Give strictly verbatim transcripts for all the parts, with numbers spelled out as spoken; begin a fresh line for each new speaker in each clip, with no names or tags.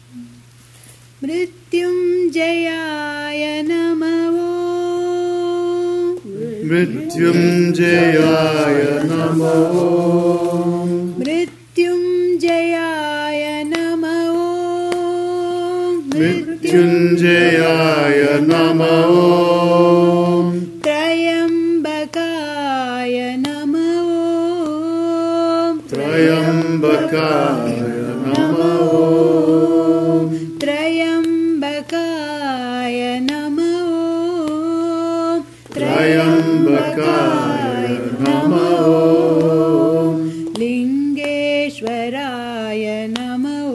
ಮೃತ್ಯುಂಜಯಾಯ ನಮಃ.
ಮೃತ್ಯುಂಜಯಾಯ ನಮಃ.
ಮೃತ್ಯುಂಜಯಾಯ ನಮಃ.
ಮೃತ್ಯುಂಜಯಾಯ ನಮಃ.
ತ್ರಯಂಬಕಾಯ ನಮಃ.
ತ್ರಯಂಬಕಾಯ ನಮಃ.
ತ್ರಯಂಬಕಾಯ ನಮಃ.
ತ್ರಯಂಬಕಾಯ ನಮಃ.
ಲಿಂಗೇಶ್ವರಾಯ ನಮಃ.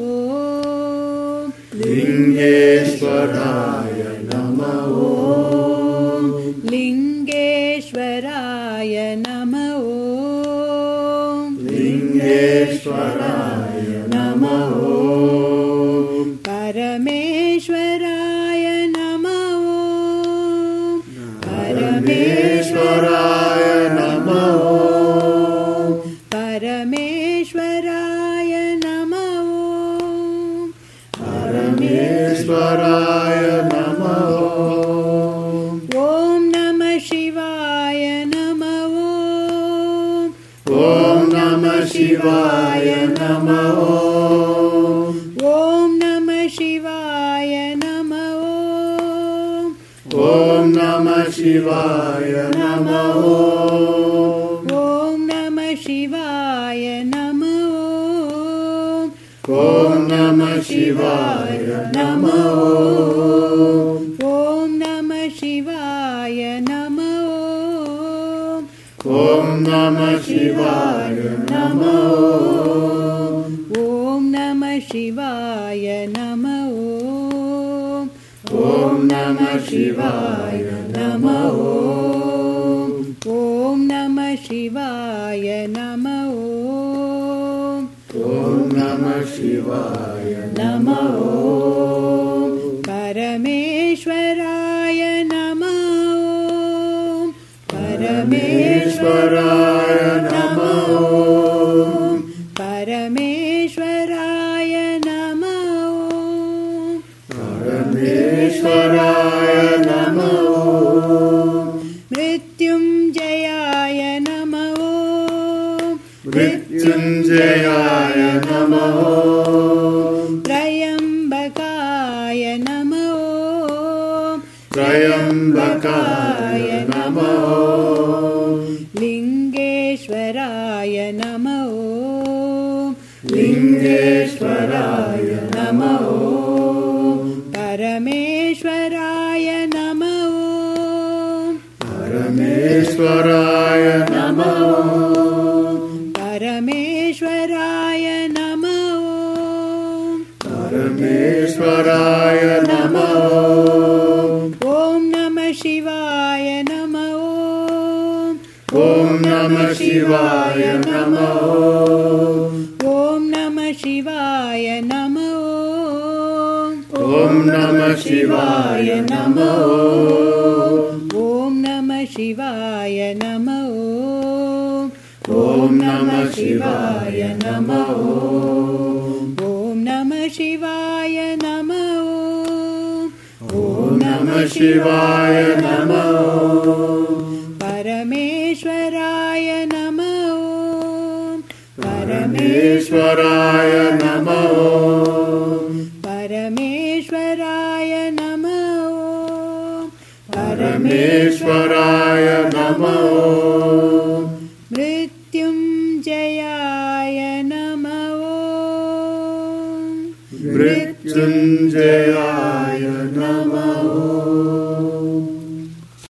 ಲಿಂಗೇಶ್ವರಾಯ ನಮಃ.
ಲಿಂಗೇಶ್ವರಾಯ ನಮಃ.
ಲಿಂಗೇಶ್ವರಾಯ ನಮಃ.
ಪರಮೇಶ್ವರಾಯ ನಮಃ.
ಪರಮೇಶ್ವರಾಯ ನಮಃ.
ಪರಮೇಶ್ವರಾಯ ನಮಃ.
ಪರಮೇಶ್ವರಾಯ ನಮಃ.
ಓಂ ನಮಃ ಶಿವಾಯ ನಮಃ.
ಓಂ ನಮಃ ಶಿವಾಯ ನಮಃ.
ಓಂ ನಮಃ ಶಿವಾಯ ನಮಃ.
ಓಂ ನಮಃ ಶಿವಾಯ ನಮಃ.
ಓಂ ನಮಃ ಶಿವಾಯ ನಮಃ.
ಓಂ ನಮಃ ಶಿವಾಯ ನಮಃ.
ಓಂ ನಮಃ ಶಿವಾಯ ನಮಃ.
ಓಂ ನಮಃ ಶಿವಾಯ ನಮಃ.
ಓಂ ನಮಃ ಶಿವಾಯ ನಮಃ.
ಓಂ ನಮಃ ಶಿವಾಯ ನಮಃ.
ಓಂ ನಮಃ ಶಿವಾಯ ನಮಃ.
ಓಂ ನಮಃ ಶಿವಾಯ
ನಮಃ. ಪರಮೇಶ್ವರಾಯ ನಮಃ.
ಪರಮೇಶ್ವರಾಯ ನಮಃ.
ಪರಮೇಶ್ವರಾಯ ನಮಃ.
ಪರಮೇಶ್ವರಾಯ ನಮಃ.
ಮೃತ್ಯುಂಜಯಾಯ ನಮಃ.
ಮೃತ್ಯುಂಜಯಾಯ ನಮಃ.
ತ್ರಯಂಬಕಾಯ ನಮಃ.
ತ್ರಯಂಬಕಾಯ ನಮಃ.
ಲಿಂಗೇಶ್ವರಾಯ ನಮಃ.
ಲಿಂಗೇಶ್ವರಾಯ ನಮಃ.
ಪರಮೇಶ್ವರಾಯ ನಮಃ.
ಪರಮೇಶ್ವರಾಯ ನಮಃ.
ಪರಮೇಶ್ವರಾಯ ನಮಃ.
ಪರಮೇಶ್ವರಾಯ ನಮಃ.
ಓಂ ನಮಃ ಶಿವಾಯ ನಮಃ.
ಓಂ ನಮಃ ಶಿವಾಯ ನಮಃ.
ಓಂ ನಮಃ ಶಿವಾಯ ನಮಃ.
ಓಂ ನಮಃ ಶಿವಾಯ ನಮಃ.
ಓಂ ನಮಃ ಶಿವಾಯ ನಮಃ.
ಓಂ ನಮಃ ಶಿವಾಯ ನಮಃ.
ಓಂ ನಮಃ ಶಿವಾಯ ನಮಃ.
ಓಂ ನಮಃ ಶಿವಾಯ ನಮಃ.
ಪರಮೇಶ್ವರಾಯ ನಮಃ.
ಪರಮೇಶ್ವರಾಯ ನಮಃ.
ಪರಮೇಶ್ವರಾಯ ನಮಃ.
ಪರಮೇಶ್ವರಾಯ ನಮಃ.
ಮೃತ್ಯುಂಜಯಾಯ ನಮಃ.
ಮೃತ್ಯುಂಜಯಾಯ ನಮಃ.